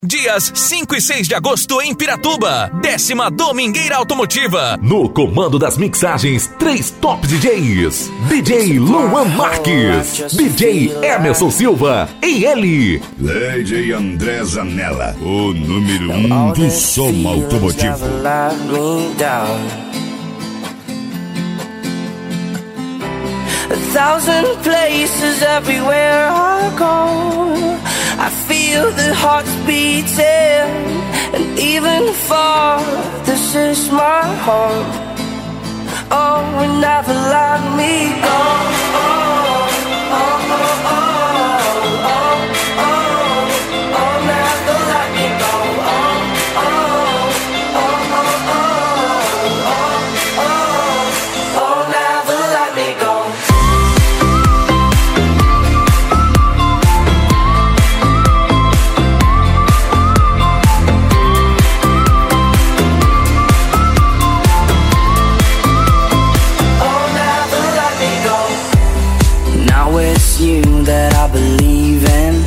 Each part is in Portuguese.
Dias 5 e 6 de agosto em Piratuba, 10ª Domingueira Automotiva. No comando das mixagens, 3 top DJs: DJ Luan Marques, DJ Emerson Silva e ele, DJ André Zanella, o número 1 do som automotivo. A thousand places everywhere I go, I feel the hearts beating, and even far, this is my home. Oh, and never let me go. Oh, oh, oh, oh, oh, oh, oh, never let me go. Oh, oh, oh, oh, oh, oh, oh, never let me go. That I believe in,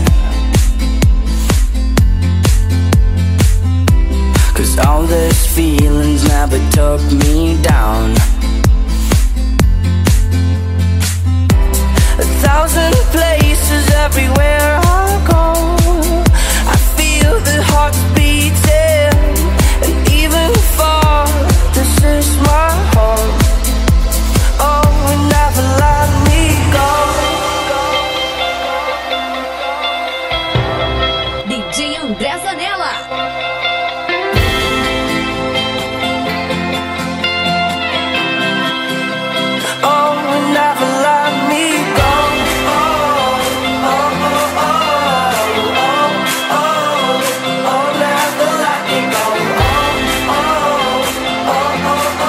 'cause all these feelings never took me down. A thousand places everywhere I go, I feel the hearts beating, and even far, this is my home. Oh, and never let me go. DJ André Zanella. Oh, never let me go. Oh, oh, oh, oh, oh, oh, never let me go. Oh, oh, oh,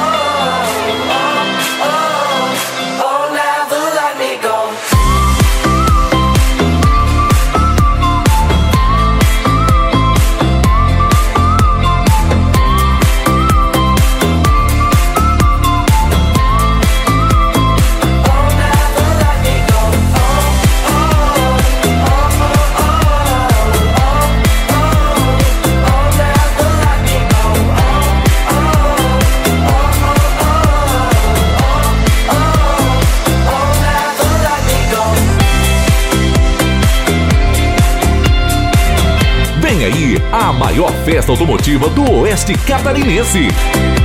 oh, oh, never let me go. Vem aí a maior festa automotiva do Oeste Catarinense.